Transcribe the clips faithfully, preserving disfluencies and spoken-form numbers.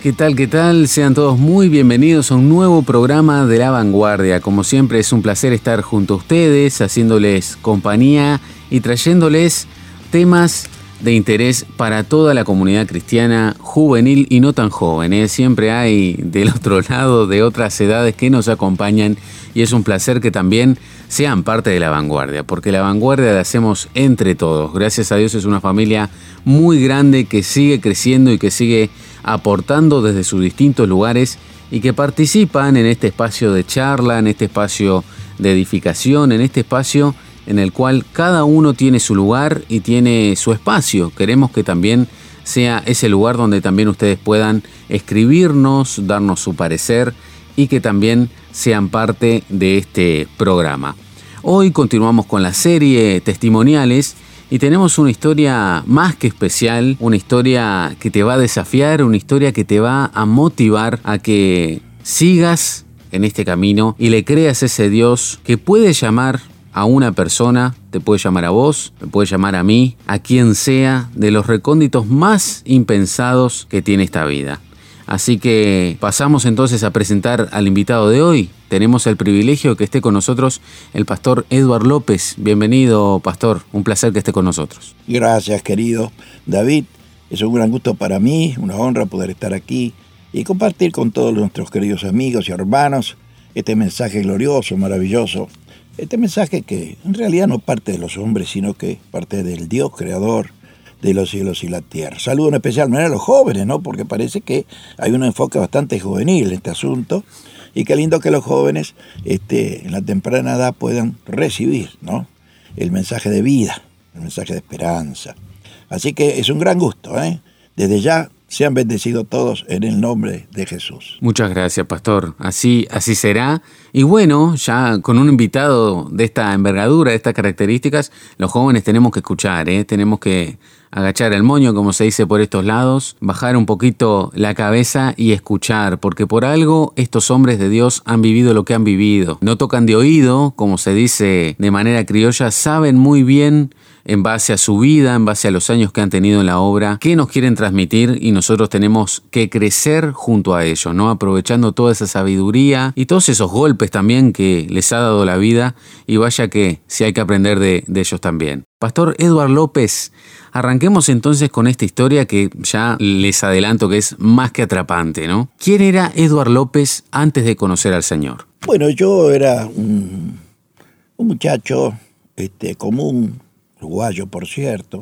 ¿Qué tal? ¿Qué tal? Sean todos muy bienvenidos a un nuevo programa de La Vanguardia. Como siempre es un placer estar junto a ustedes, haciéndoles compañía y trayéndoles temas de interés para toda la comunidad cristiana, juvenil y no tan joven, ¿eh? Siempre hay del otro lado de otras edades que nos acompañan y es un placer que también sean parte de La Vanguardia, porque La Vanguardia la hacemos entre todos. Gracias a Dios es una familia muy grande que sigue creciendo y que sigue aportando desde sus distintos lugares y que participan en este espacio de charla, en este espacio de edificación, en este espacio en el cual cada uno tiene su lugar y tiene su espacio. Queremos que también sea ese lugar donde también ustedes puedan escribirnos, darnos su parecer y que también sean parte de este programa. Hoy continuamos con la serie Testimoniales y tenemos una historia más que especial, una historia que te va a desafiar, una historia que te va a motivar a que sigas en este camino y le creas a ese Dios que puede llamar a una persona, te puede llamar a vos, me puede llamar a mí, a quien sea, de los recónditos más impensados que tiene esta vida. Así que pasamos entonces a presentar al invitado de hoy. Tenemos el privilegio de que esté con nosotros el pastor Edward López. Bienvenido, pastor. Un placer que esté con nosotros. Gracias, querido David. Es un gran gusto para mí, una honra poder estar aquí y compartir con todos nuestros queridos amigos y hermanos este mensaje glorioso, maravilloso. Este mensaje que en realidad no parte de los hombres, sino que parte del Dios creador de los cielos y la tierra. Saludo en especial manera a los jóvenes, ¿no? Porque parece que hay un enfoque bastante juvenil en este asunto. Y qué lindo que los jóvenes este, en la temprana edad puedan recibir, ¿no?, el mensaje de vida, el mensaje de esperanza. Así que es un gran gusto, ¿eh? Desde ya, sean bendecidos todos en el nombre de Jesús. Muchas gracias, pastor. Así, así será. Y bueno, ya con un invitado de esta envergadura, de estas características, los jóvenes tenemos que escuchar, ¿eh? Tenemos que agachar el moño, como se dice por estos lados, bajar un poquito la cabeza y escuchar, porque por algo estos hombres de Dios han vivido lo que han vivido. No tocan de oído, como se dice de manera criolla, saben muy bien en base a su vida, en base a los años que han tenido en la obra, qué nos quieren transmitir y nosotros tenemos que crecer junto a ellos, ¿no? Aprovechando toda esa sabiduría y todos esos golpes también que les ha dado la vida y vaya que si hay que aprender de, de ellos también. Pastor Edward López, arranquemos entonces con esta historia que ya les adelanto que es más que atrapante, ¿no? ¿Quién era Edward López antes de conocer al Señor? Bueno, yo era un, un muchacho este, común, uruguayo, por cierto.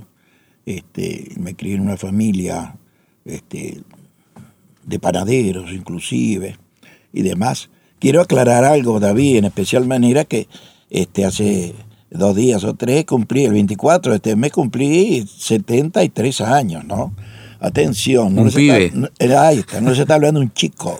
Este, me crié en una familia este, de panaderos, inclusive, y demás. Quiero aclarar algo, David, en especial manera que este, hace dos días o tres cumplí, el veinticuatro de este mes cumplí setenta y tres años, ¿no? Atención. No un pibe. Está, no, ahí está, no se está hablando un chico.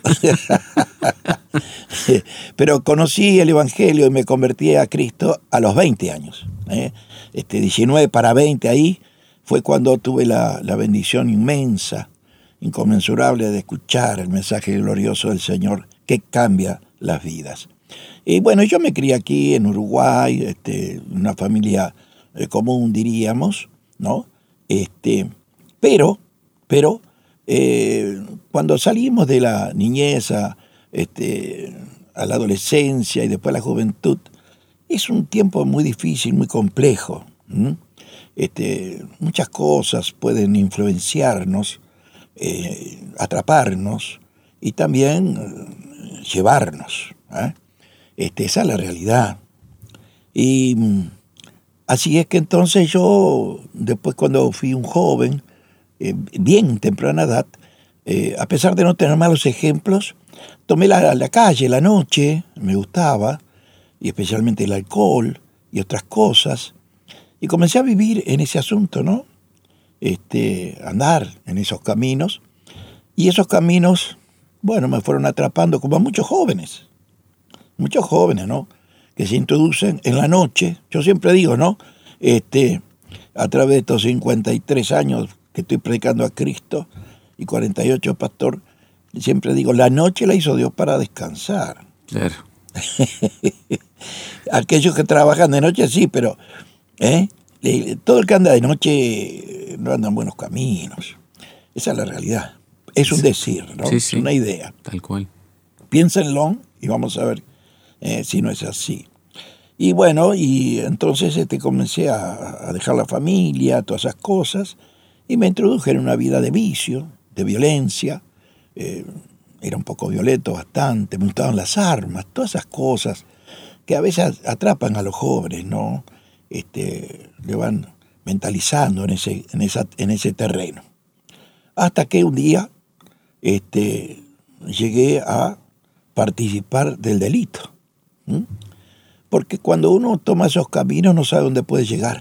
Pero conocí el Evangelio y me convertí a Cristo a los veinte años. ¿eh? Este, diecinueve para veinte ahí fue cuando tuve la, la bendición inmensa, inconmensurable de escuchar el mensaje glorioso del Señor que cambia las vidas. Y bueno, yo me crié aquí en Uruguay, este, una familia eh, común diríamos, ¿no? Este, pero, pero eh, cuando salimos de la niñez a, este, a la adolescencia y después a la juventud, es un tiempo muy difícil, muy complejo. ¿m? Este, muchas cosas pueden influenciarnos, eh, atraparnos y también eh, llevarnos. ¿eh? Este, esa es la realidad. Y así es que entonces yo, después cuando fui un joven, eh, bien temprana edad, eh, a pesar de no tener malos ejemplos, tomé la, la calle, la noche, me gustaba, y especialmente el alcohol y otras cosas, y comencé a vivir en ese asunto, ¿no? Este, andar en esos caminos, y esos caminos, bueno, me fueron atrapando como a muchos jóvenes, muchos jóvenes, ¿no?, que se introducen en la noche. Yo siempre digo, ¿no?, este, a través de estos cincuenta y tres años que estoy predicando a Cristo, y cuarenta y ocho, pastor, siempre digo, la noche la hizo Dios para descansar. Claro. Aquellos que trabajan de noche sí, pero ¿eh? todo el que anda de noche no anda en buenos caminos. Esa es la realidad. es un decir, ¿no? Sí, es sí. una idea. Tal cual. Piénsenlo y vamos a ver eh, si no es así. Y bueno, y entonces este, comencé a, a dejar la familia, todas esas cosas, y me introduje en una vida de vicio, de violencia. Eh, era un poco violento, bastante, me gustaban las armas, todas esas cosas que a veces atrapan a los jóvenes, ¿no? Este, le van mentalizando en ese, en esa, en ese terreno. Hasta que un día este, llegué a participar del delito. ¿Mm? Porque cuando uno toma esos caminos no sabe dónde puede llegar.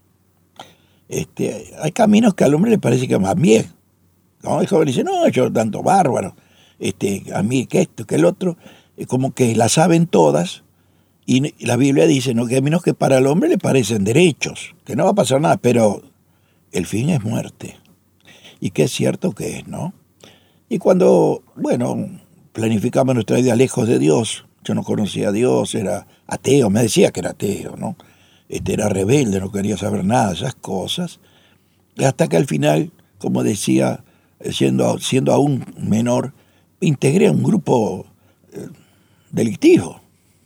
Este, hay caminos que al hombre le parece que van bien. ¿No? El joven dice, no, yo tanto bárbaro, este, a mí que esto, que el otro, como que la saben todas. Y la Biblia dice, ¿no?, que caminos que para el hombre le parecen derechos, que no va a pasar nada, pero el fin es muerte. Y que es cierto que es, ¿no? Y cuando, bueno, planificamos nuestra vida lejos de Dios, yo no conocía a Dios, era ateo, me decía que era ateo, ¿no? Este, era rebelde, no quería saber nada de esas cosas. Hasta que al final, como decía, siendo, siendo aún menor, integré a un grupo eh, delictivo.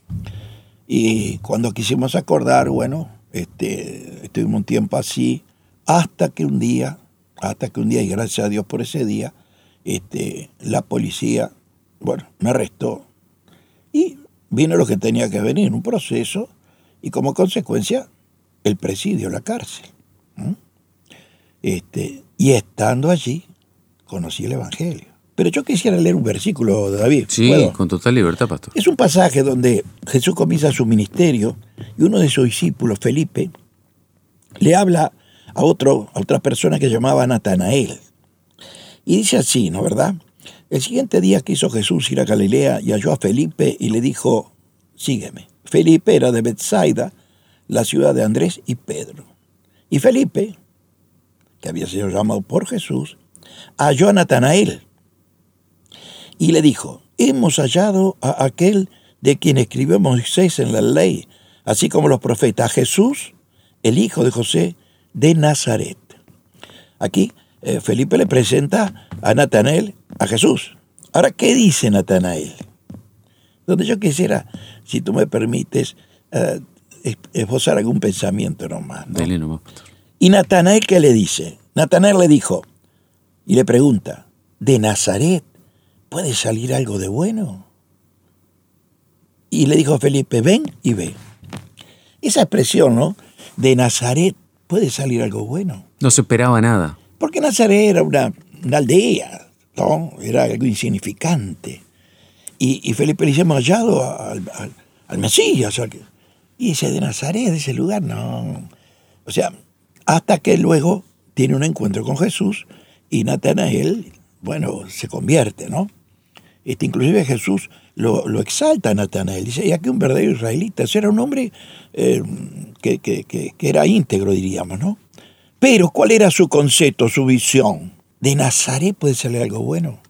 Y cuando quisimos acordar, bueno, este, estuvimos un tiempo así, hasta que un día, hasta que un día, y gracias a Dios por ese día, este, la policía, bueno, me arrestó. Y vino lo que tenía que venir, un proceso, y como consecuencia, el presidio, la cárcel. ¿Mm? Este, y estando allí, conocí el Evangelio. Pero yo quisiera leer un versículo, David. Sí, ¿puedo? con total libertad, pastor. Es un pasaje donde Jesús comienza su ministerio y uno de sus discípulos, Felipe, le habla a, otro, a otra persona que llamaba Natanael. Y dice así, ¿no, verdad? El siguiente día quiso Jesús ir a Galilea y halló a Felipe y le dijo, sígueme. Felipe era de Betsaida, la ciudad de Andrés y Pedro. Y Felipe, que había sido llamado por Jesús, halló a Natanael y le dijo, hemos hallado a aquel de quien escribió Moisés en la ley, así como los profetas, a Jesús, el hijo de José de Nazaret. Aquí eh, Felipe le presenta a Natanael a Jesús. Ahora, ¿qué dice Natanael? Donde yo quisiera, si tú me permites, eh, esbozar algún pensamiento nomás, ¿no? Dele nomás, pastor. ¿Y Natanael qué le dice? Natanael le dijo, y le pregunta, ¿de Nazaret puede salir algo de bueno? Y le dijo Felipe, ven y ve. Esa expresión, ¿no? De Nazaret puede salir algo bueno. No se esperaba nada. Porque Nazaret era una, una aldea, ¿no? Era algo insignificante. Y, y Felipe le dice, hemos hallado al, al, al Mesías. Y dice, de Nazaret, de ese lugar, no. O sea, hasta que luego tiene un encuentro con Jesús y Natanael, bueno, se convierte, ¿no? Este, inclusive Jesús lo, lo exalta a Natanael. Dice, y aquí un verdadero israelita. Ese era un hombre eh, que, que, que, que era íntegro, diríamos, ¿no? Pero, ¿cuál era su concepto, su visión? De Nazaret puede salir algo bueno.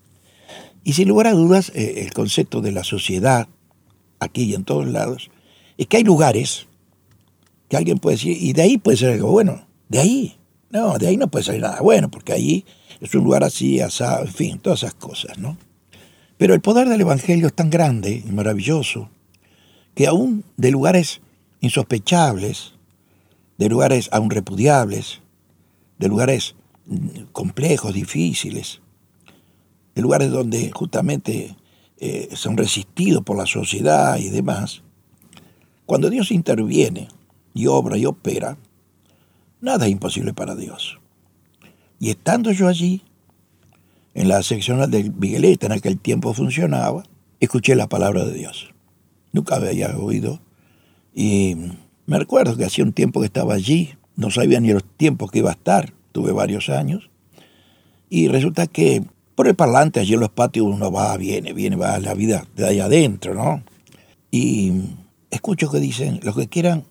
Y sin lugar a dudas, eh, el concepto de la sociedad, aquí y en todos lados, es que hay lugares que alguien puede decir, y de ahí puede ser algo bueno. De ahí. No, de ahí no puede salir nada bueno, porque ahí es un lugar así, asado, en fin, todas esas cosas, ¿no? Pero el poder del Evangelio es tan grande y maravilloso que aún de lugares insospechables, de lugares aún repudiables, de lugares complejos, difíciles, de lugares donde justamente eh, son resistidos por la sociedad y demás, cuando Dios interviene y obra y opera, nada es imposible para Dios. Y estando yo allí, en la seccional de Migueleta, en aquel tiempo funcionaba, escuché la palabra de Dios. Nunca había oído. Y me recuerdo que hacía un tiempo que estaba allí, no sabía ni los tiempos que iba a estar, tuve varios años. Y resulta que por el parlante, allí en los patios uno va, viene, viene, va a la vida de ahí adentro, ¿no? Y escucho que dicen, los que quieran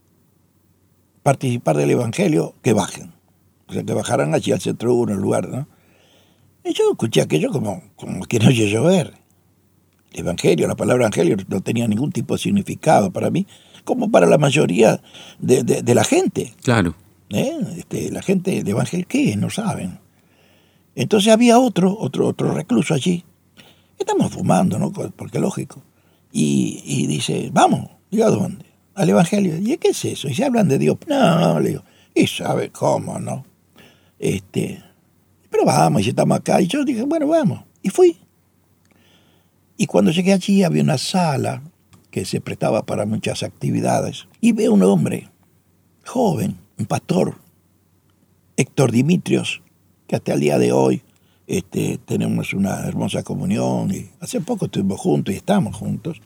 participar del Evangelio, que bajen. O sea, que bajaran allí al centro uno, el lugar, ¿no? Y yo escuché aquello como, como que no oye llover. El Evangelio, la palabra Evangelio no tenía ningún tipo de significado para mí, como para la mayoría de, de, de la gente. Claro. ¿Eh? Este, la gente de Evangelio, ¿qué? No saben. Entonces había otro, otro, otro recluso allí. Estamos fumando, ¿no? Porque es lógico. Y, y dice, vamos. Digo, ¿a dónde? Al Evangelio. ¿Y qué es eso? Y se hablan de Dios. No, le digo, y sabe cómo, ¿no? Este, pero vamos, y estamos acá. Y yo dije, bueno, vamos. Y fui. Y cuando llegué allí había una sala que se prestaba para muchas actividades. Y veo un hombre joven, un pastor, Héctor Dimitrios, que hasta el día de hoy este, tenemos una hermosa comunión. Y hace poco estuvimos juntos y estamos juntos.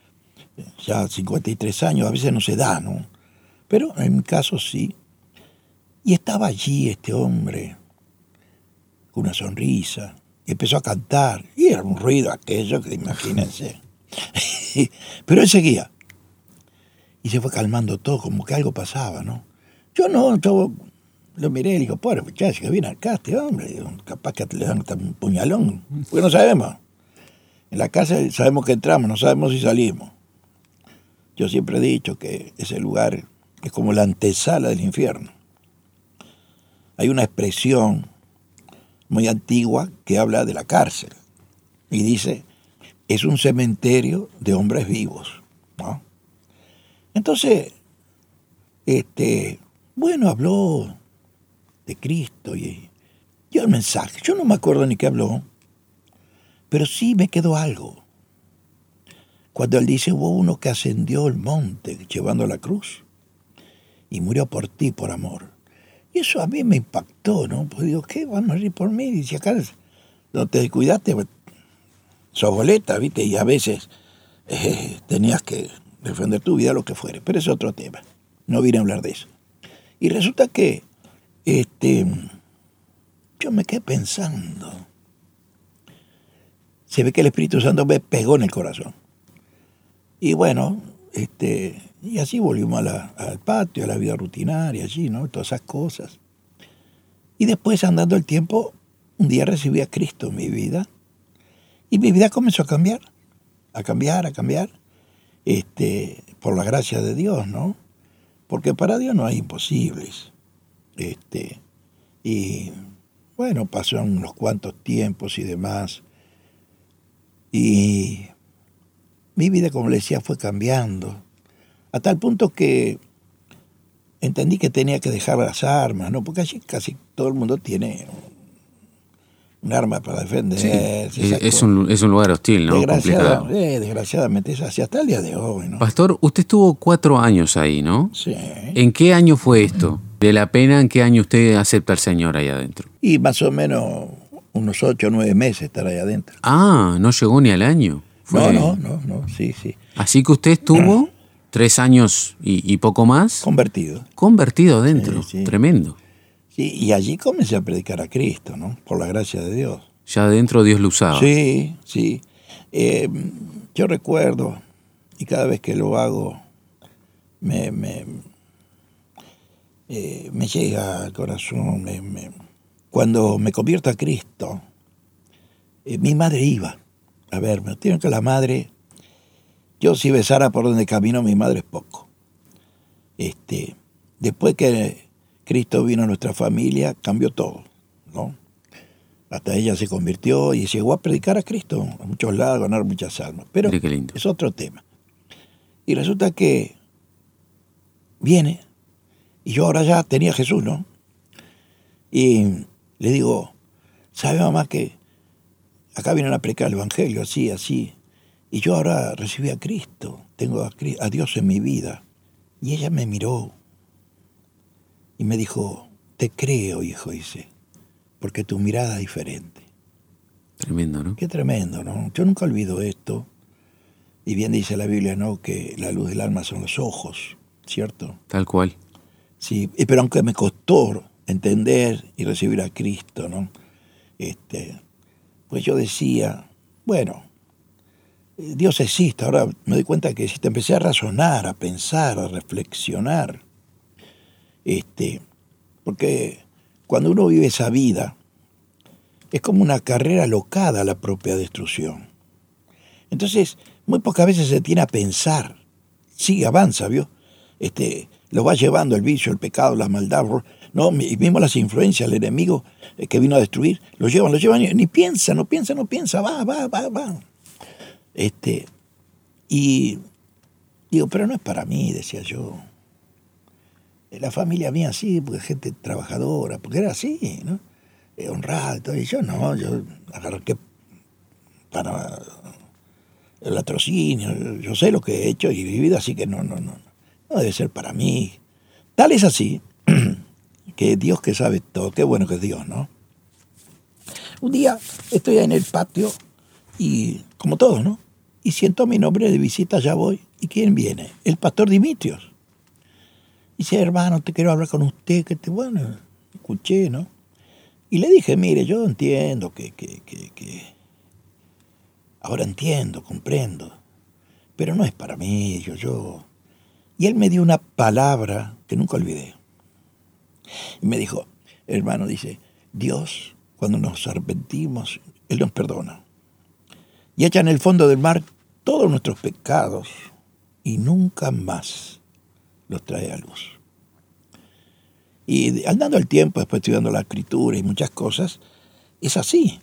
Ya cincuenta y tres años, a veces no se da, ¿no? Pero en mi caso sí. Y estaba allí este hombre con una sonrisa. Y empezó a cantar. Y era un ruido aquello que imagínense. Pero él seguía. Y se fue calmando todo, como que algo pasaba, ¿no? Yo no, yo lo miré y le digo, pobre muchacho, que viene acá este hombre. Digo, capaz que le dan un puñalón. Porque no sabemos. En la casa sabemos que entramos, no sabemos si salimos. Yo siempre he dicho que ese lugar es como la antesala del infierno. Hay una expresión muy antigua que habla de la cárcel y dice, es un cementerio de hombres vivos, ¿no? Entonces, este, bueno, habló de Cristo y dio el mensaje. Yo no me acuerdo ni qué habló, pero sí me quedó algo. Cuando él dice, hubo uno que ascendió el monte llevando la cruz y murió por ti, por amor. Y eso a mí me impactó, ¿no? Pues digo, ¿qué? Van a morir por mí. Dice, acá no te descuidaste, sos boleta, ¿viste? Y a veces eh, tenías que defender tu vida, lo que fuere. Pero es otro tema. No vine a hablar de eso. Y resulta que este, yo me quedé pensando. Se ve que el Espíritu Santo me pegó en el corazón. Y bueno, este, y así volvimos a la, al patio, a la vida rutinaria, allí, ¿no? Todas esas cosas. Y después, andando el tiempo, un día recibí a Cristo en mi vida. Y mi vida comenzó a cambiar, a cambiar, a cambiar, este, por la gracia de Dios, ¿no? Porque para Dios no hay imposibles. Este, y bueno, pasaron unos cuantos tiempos y demás. Y mi vida, como le decía, fue cambiando, a tal punto que entendí que tenía que dejar las armas, ¿no? Porque allí casi todo el mundo tiene un arma para defender. Sí, es, un, es un lugar hostil, ¿no? Desgraciada, Complicado. Eh, desgraciadamente es así hasta el día de hoy, ¿no? Pastor, usted estuvo cuatro años ahí, ¿no? Sí. ¿En qué año fue esto? De la pena, ¿en qué año usted acepta al Señor ahí adentro? Y más o menos unos ocho o nueve meses estar ahí adentro. Ah, no llegó ni al año. Fue... No, no, no, no, sí, sí. Así que usted estuvo tres años y, y poco más. Convertido. Convertido adentro, sí, sí. Tremendo. Sí, y allí comencé a predicar a Cristo, ¿no? Por la gracia de Dios. Ya adentro Dios lo usaba. Sí, sí. Eh, yo recuerdo, y cada vez que lo hago, me, me, eh, me llega al corazón. Me, me... Cuando me convierto a Cristo, eh, mi madre iba a verme. Tienen que la madre, yo si besara por donde camino, mi madre es poco. Este, después que Cristo vino a nuestra familia, cambió todo, ¿no? Hasta ella se convirtió y llegó a predicar a Cristo a muchos lados, a ganar muchas almas. Pero qué lindo. Es otro tema. Y resulta que viene, y yo ahora ya tenía a Jesús, ¿no? Y le digo, ¿sabe, mamá, que acá vienen a predicar el Evangelio, así, así? Y yo ahora recibí a Cristo, tengo a, a Dios en mi vida. Y ella me miró y me dijo, te creo, hijo, dice, porque tu mirada es diferente. Tremendo, ¿no? Qué tremendo, ¿no? Yo nunca olvido esto. Y bien dice la Biblia, ¿no? Que la luz del alma son los ojos, ¿cierto? Tal cual. Sí, pero aunque me costó entender y recibir a Cristo, ¿no? Este, pues yo decía, bueno, Dios existe. Ahora me doy cuenta que existe. Empecé a razonar, a pensar, a reflexionar. Este, porque cuando uno vive esa vida, es como una carrera locada a la propia destrucción. Entonces, muy pocas veces se tiene a pensar. Sigue, avanza, ¿vio? Este, lo va llevando el vicio, el pecado, la maldad, ¿no? Y mismo las influencias, el enemigo que vino a destruir, lo llevan, lo llevan, ni piensa, no piensa, no piensa, va, va, va, va. Este, y digo, pero no es para mí, decía yo. La familia mía sí, porque gente trabajadora, porque era así, ¿no? Honrada, todo. Y yo no, yo arranqué para el latrocinio, yo sé lo que he hecho y vivido, así que no, no, no, no debe ser para mí. Tal es así, que Dios que sabe todo, qué bueno que es Dios, ¿no? Un día estoy en el patio y, como todos, ¿no? Y siento mi nombre de visita, ya voy. ¿Y quién viene? El pastor Dimitrios. Dice, hermano, te quiero hablar con usted, que te, bueno, escuché, ¿no? Y le dije, mire, yo entiendo que, que, que, que, ahora entiendo, comprendo, pero no es para mí, yo, yo. Y él me dio una palabra que nunca olvidé. Y me dijo, hermano, dice, Dios, cuando nos arrepentimos, Él nos perdona. Y echa en el fondo del mar todos nuestros pecados y nunca más los trae a luz. Y andando el tiempo, después estudiando la escritura y muchas cosas, es así,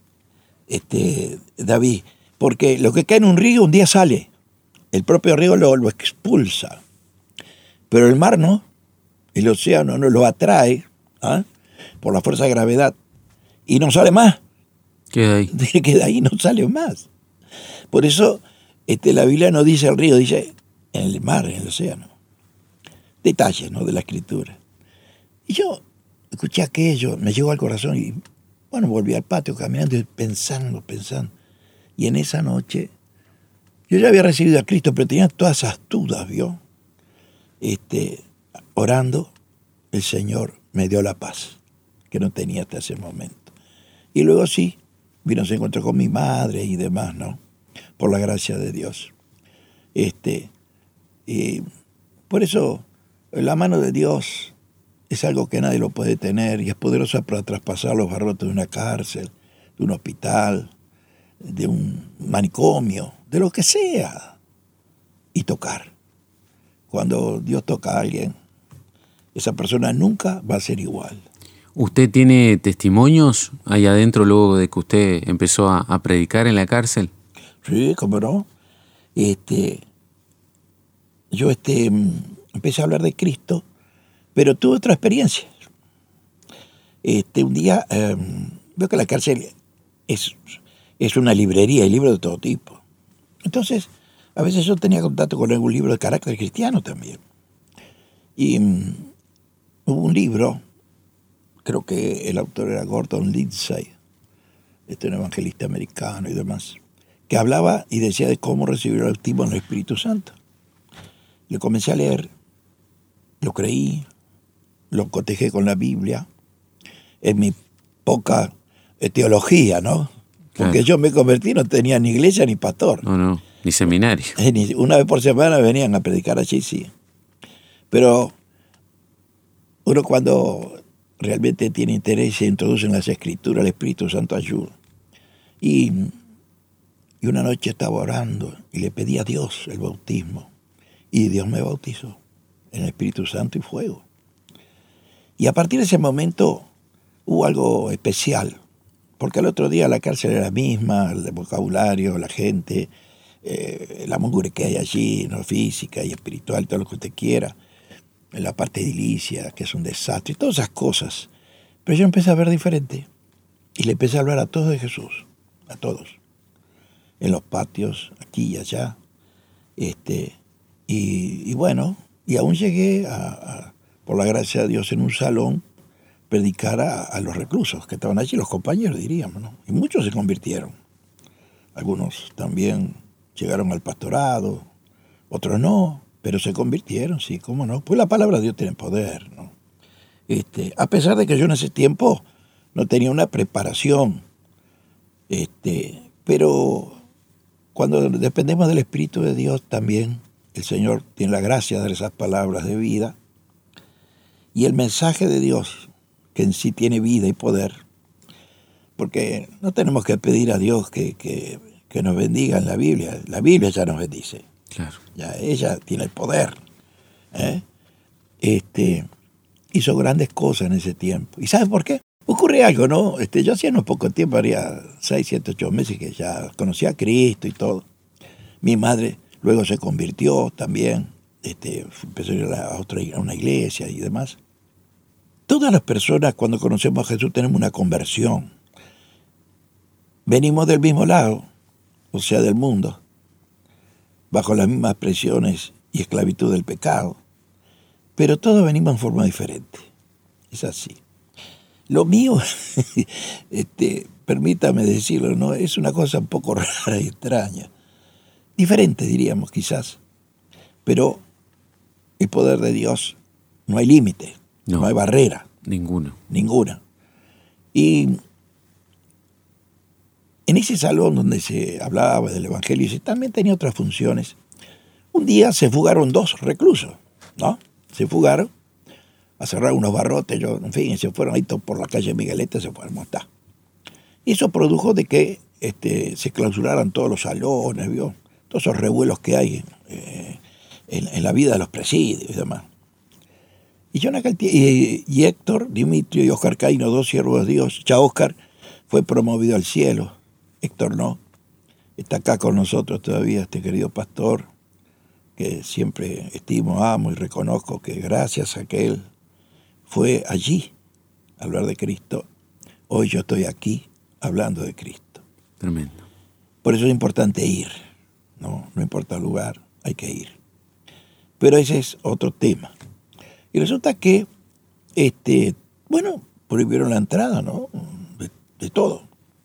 este, David, porque lo que cae en un río un día sale, el propio río lo, lo expulsa, pero el mar no, el océano no lo atrae, ¿ah? Por la fuerza de gravedad, y no sale más. Queda ahí. Queda ahí, no sale más. Por eso este, la Biblia no dice el río, dice en el mar, en el océano. Detalles, ¿no?, de la escritura. Y yo escuché aquello, me llegó al corazón y, bueno, volví al patio caminando y pensando, pensando. Y en esa noche, yo ya había recibido a Cristo, pero tenía todas esas dudas, ¿vio? Este, orando, el Señor me dio la paz que no tenía hasta ese momento. Y luego sí, vino, se encontró con mi madre y demás, ¿no? Por la gracia de Dios. Este, y por eso, la mano de Dios es algo que nadie lo puede tener y es poderosa para traspasar los barrotes de una cárcel, de un hospital, de un manicomio, de lo que sea, y tocar. Cuando Dios toca a alguien, esa persona nunca va a ser igual. ¿Usted tiene testimonios ahí adentro luego de que usted empezó a, a predicar en la cárcel? Sí, cómo no. Este, yo este, empecé a hablar de Cristo, pero tuve otra experiencia. Este, un día, eh, veo que la cárcel es, es una librería, hay libros de todo tipo. Entonces, a veces yo tenía contacto con algún libro de carácter cristiano también. Y um, hubo un libro, creo que el autor era Gordon Lindsay, este un evangelista americano y demás, que hablaba y decía de cómo recibir el bautismo en el Espíritu Santo. Le comencé a leer, lo creí, lo cotejé con la Biblia, en mi poca teología, ¿no? Porque claro, yo me convertí, no tenía ni iglesia ni pastor. No, no, ni seminario. Una vez por semana venían a predicar allí, sí. Pero uno cuando realmente tiene interés y se introduce en las Escrituras, el Espíritu Santo ayuda. Y, y una noche estaba orando y le pedí a Dios el bautismo. Y Dios me bautizó en el Espíritu Santo y fuego. Y a partir de ese momento hubo algo especial, porque al otro día la cárcel era la misma, el vocabulario, la gente, eh, la mugre que hay allí, no, física y espiritual, todo lo que usted quiera, la parte edilicia, que es un desastre, todas esas cosas. Pero yo empecé a ver diferente y le empecé a hablar a todos de Jesús, a todos, en los patios, aquí y allá, este, y, y bueno, y aún llegué a, a, por la gracia de Dios, en un salón, predicar a, a los reclusos que estaban allí, los compañeros, diríamos, ¿no? Y muchos se convirtieron. Algunos también llegaron al pastorado, otros no, pero se convirtieron, sí, cómo no. Pues la palabra de Dios tiene poder, ¿no? Este, a pesar de que yo en ese tiempo no tenía una preparación, este, pero cuando dependemos del Espíritu de Dios también, el Señor tiene la gracia de dar esas palabras de vida. Y el mensaje de Dios, que en sí tiene vida y poder, porque no tenemos que pedir a Dios que, que, que nos bendiga en la Biblia. La Biblia ya nos bendice. Claro. Ya ella tiene el poder. ¿eh? Este, hizo grandes cosas en ese tiempo. ¿Y sabes por qué? Ocurre algo, ¿no? Este, yo hacía unos poco tiempo, haría seis, siete, ocho meses que ya conocía a Cristo y todo. Mi madre luego se convirtió también, este, empezó a ir a, otra, a una iglesia y demás. Todas las personas cuando conocemos a Jesús tenemos una conversión. Venimos del mismo lado, o sea, del mundo, bajo las mismas presiones y esclavitud del pecado. Pero todos venimos en forma diferente. Es así. Lo mío, este, permítame decirlo, ¿no? Es una cosa un poco rara y extraña. Diferente, diríamos, quizás. Pero el poder de Dios, no hay límite, no, no hay barrera. Ninguno. Ninguna. Y en ese salón donde se hablaba del Evangelio, y también tenía otras funciones, un día se fugaron dos reclusos, ¿no? Se fugaron a cerrar unos barrotes, yo, en fin, se fueron ahí por la calle Miguelete, se fueron a montar. Y eso produjo de que este, se clausuraran todos los salones, ¿vio? Todos esos revuelos que hay eh, en, en la vida de los presidios y demás. Y, yo en aquel y, y Héctor, Dimitrio y Oscar Caíno, dos siervos de Dios, ya Oscar fue promovido al cielo, Héctor no, está acá con nosotros todavía, este querido pastor, que siempre estimo, amo y reconozco que gracias a que él fue allí a hablar de Cristo, hoy yo estoy aquí hablando de Cristo. Tremendo. Por eso es importante ir, no, no importa el lugar, hay que ir. Pero ese es otro tema. Y resulta que, este, bueno, prohibieron la entrada, ¿no? De, de todo.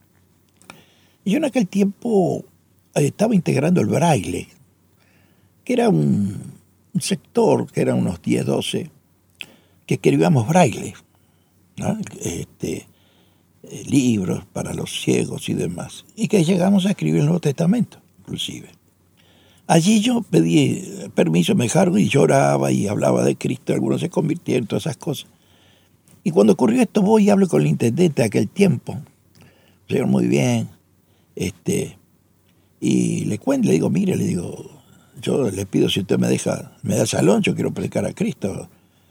Y yo en aquel tiempo estaba integrando el braille, que era un, un sector, que eran unos diez, doce, que escribíamos braille, ¿no? Este, eh, libros para los ciegos y demás, y que llegamos a escribir el Nuevo Testamento, inclusive. Allí yo pedí permiso, me dejaron y lloraba y hablaba de Cristo, algunos se convirtieron, todas esas cosas. Y cuando ocurrió esto, voy y hablo con el intendente de aquel tiempo, señor, muy bien, este, y le cuento, le digo, mire, le digo, yo le pido si usted me deja, me da el salón, yo quiero predicar a Cristo.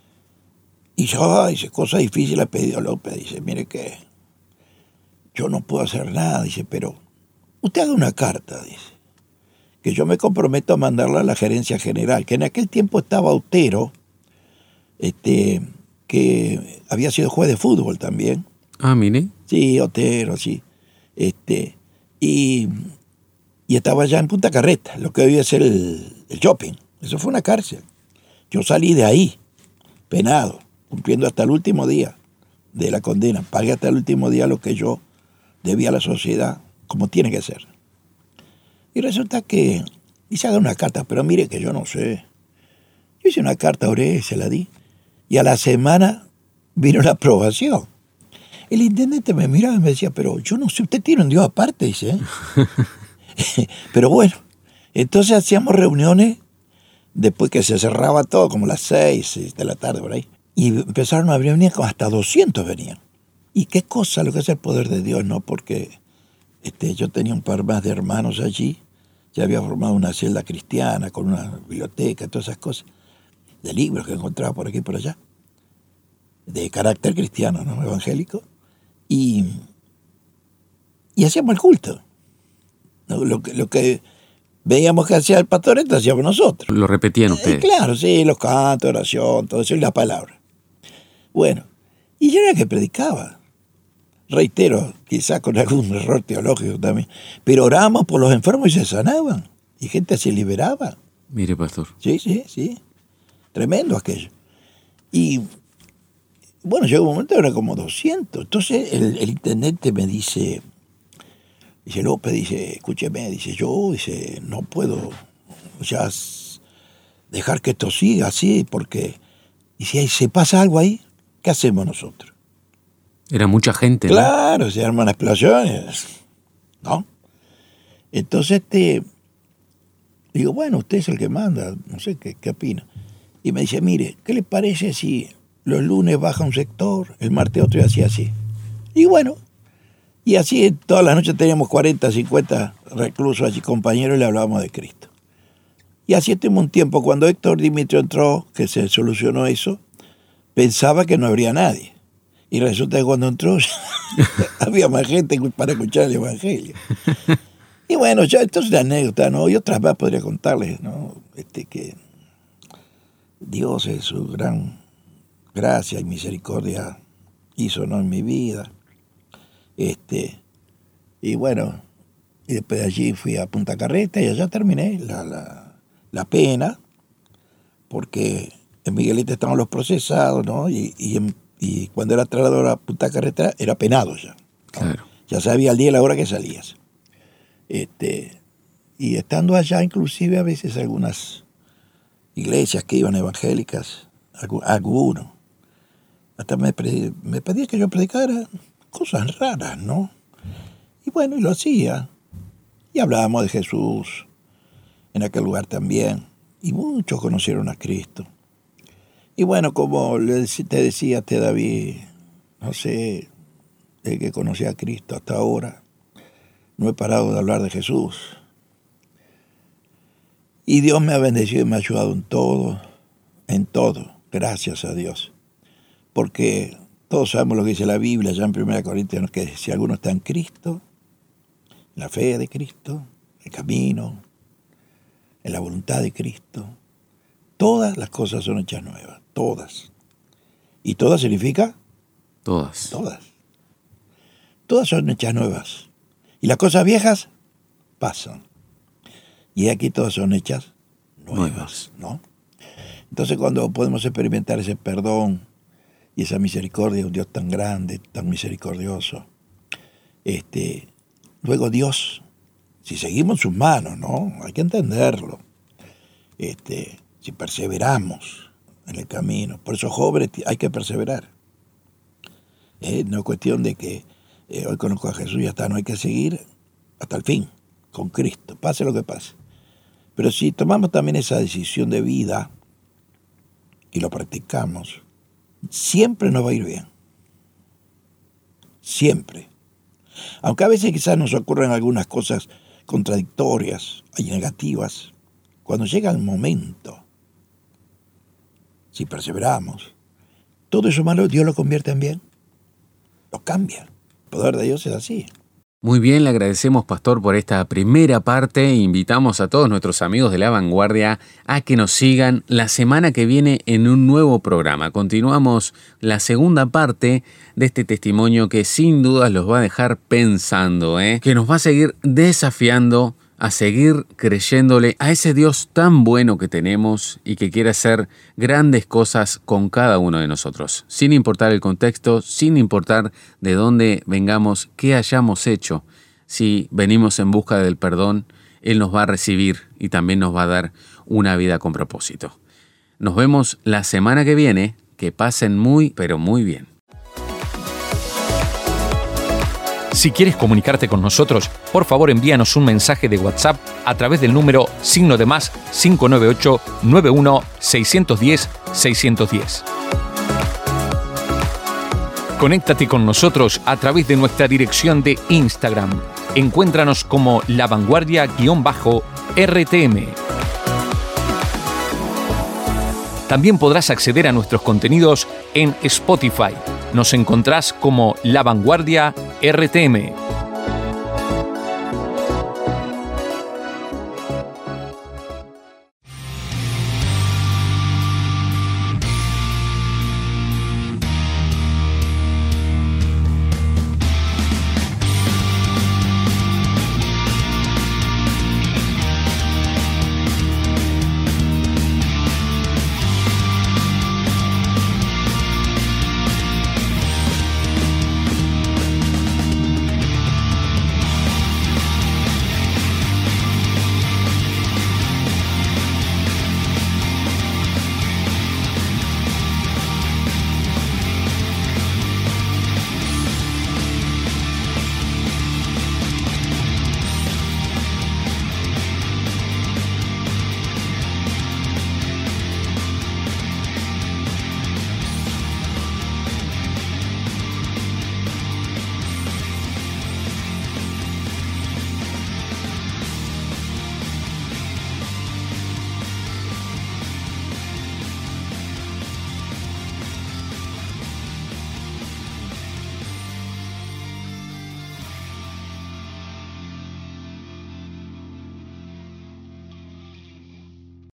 Y yo, dice, cosa difícil ha pedido López, dice, mire que yo no puedo hacer nada, dice, pero usted haga una carta, dice, que yo me comprometo a mandarla a la gerencia general, que en aquel tiempo estaba Otero, este, que había sido juez de fútbol también. Ah, mire. Sí, Otero, sí. Este, y, y estaba allá en Punta Carreta, lo que hoy es el, el shopping. Eso fue una cárcel. Yo salí de ahí, penado, cumpliendo hasta el último día de la condena. Pagué hasta el último día lo que yo debía a la sociedad, como tiene que ser. Y resulta que hice una carta, pero mire que yo no sé. Yo hice una carta, oré, se la di, y a la semana vino la aprobación. El intendente me miraba y me decía, pero yo no sé, usted tiene un Dios aparte, dice. ¿eh? Pero bueno, entonces hacíamos reuniones después que se cerraba todo, como las seis, seis de la tarde por ahí. Y empezaron a venir, hasta doscientos venían. Y qué cosa lo que es el poder de Dios, ¿no? Porque este, yo tenía un par más de hermanos allí, ya había formado una celda cristiana con una biblioteca, todas esas cosas, de libros que encontraba por aquí y por allá, de carácter cristiano, ¿no? Evangélico. Y, y hacíamos el culto. ¿no? Lo, que, lo que veíamos que hacía el pastor, esto hacíamos nosotros. Lo repetían ustedes. Eh, claro, sí, los cantos, oración, todo eso y la palabra. Bueno, y yo era el que predicaba. Reitero, quizás con algún error teológico también, pero orábamos por los enfermos y se sanaban, y gente se liberaba. Mire, pastor. Sí, sí, sí. Tremendo aquello. Y bueno, llegó un momento, era como doscientos. Entonces el, el intendente me dice, dice, López, dice, escúcheme, dice, yo, dice, no puedo ya dejar que esto siga así, porque, y si se pasa algo ahí, ¿qué hacemos nosotros? Era mucha gente, ¿no? Claro, se arman explosiones, ¿no? Entonces, este, digo, bueno, usted es el que manda, no sé qué, qué opina. Y me dice, mire, ¿qué le parece si los lunes baja un sector, el martes otro y así, así? Y bueno, y así todas las noches teníamos cuarenta, cincuenta reclusos allí, compañeros, y le hablábamos de Cristo. Y así estuvimos un tiempo. Cuando Héctor Dimitrio entró, que se solucionó eso, pensaba que no habría nadie. Y resulta que cuando entró había más gente para escuchar el Evangelio. Y bueno, ya esto es una anécdota, ¿no? Y otras más podría contarles, ¿no? Este, que Dios en su gran gracia y misericordia hizo, ¿no?, en mi vida. Este, y bueno, y después de allí fui a Punta Carreta y allá terminé la, la, la pena, porque en Miguelete estaban los procesados, ¿no? Y, y, en, y cuando era trasladado a Punta Carreta era penado ya, ¿no? Claro. Ya sabía el día y la hora que salías. Este, y estando allá, inclusive a veces algunas iglesias que iban evangélicas, algunos, hasta me, me pedía que yo predicara cosas raras, ¿no? Y bueno, y lo hacía. Y hablábamos de Jesús en aquel lugar también. Y muchos conocieron a Cristo. Y bueno, como te decía te David, no sé, el que conocía a Cristo hasta ahora, no he parado de hablar de Jesús. Y Dios me ha bendecido y me ha ayudado en todo, en todo, gracias a Dios. Porque todos sabemos lo que dice la Biblia, ya en primera Corintios, que si alguno está en Cristo, en la fe de Cristo, en el camino, en la voluntad de Cristo, todas las cosas son hechas nuevas, todas. ¿Y todas significa? Todas. Todas. Todas son hechas nuevas. Y las cosas viejas pasan. Y aquí todas son hechas nuevas, nuevas, ¿no? Entonces cuando podemos experimentar ese perdón y esa misericordia de un Dios tan grande, tan misericordioso, este, luego Dios, si seguimos sus manos, ¿no? Hay que entenderlo. Este, si perseveramos en el camino, por eso jóvenes hay que perseverar. Eh, no es cuestión de que eh, hoy conozco a Jesús y ya está, no hay que seguir hasta el fin, con Cristo, pase lo que pase. Pero si tomamos también esa decisión de vida y lo practicamos, siempre nos va a ir bien. Siempre. Aunque a veces quizás nos ocurran algunas cosas contradictorias y negativas, cuando llega el momento, si perseveramos, todo eso malo Dios lo convierte en bien, lo cambia. El poder de Dios es así. Muy bien, le agradecemos, pastor, por esta primera parte e invitamos a todos nuestros amigos de La Vanguardia a que nos sigan la semana que viene en un nuevo programa. Continuamos la segunda parte de este testimonio que sin dudas los va a dejar pensando, ¿eh? que nos va a seguir desafiando a seguir creyéndole a ese Dios tan bueno que tenemos y que quiere hacer grandes cosas con cada uno de nosotros, sin importar el contexto, sin importar de dónde vengamos, qué hayamos hecho. Si venimos en busca del perdón, Él nos va a recibir y también nos va a dar una vida con propósito. Nos vemos la semana que viene. Que pasen muy, pero muy bien. Si quieres comunicarte con nosotros, por favor envíanos un mensaje de WhatsApp a través del número signo de más cinco nueve ocho nueve uno seis uno cero seis uno cero. Conéctate con nosotros a través de nuestra dirección de Instagram. Encuéntranos como La Vanguardia-R T M. También podrás acceder a nuestros contenidos en Spotify. Nos encontrás como La Vanguardia R T M.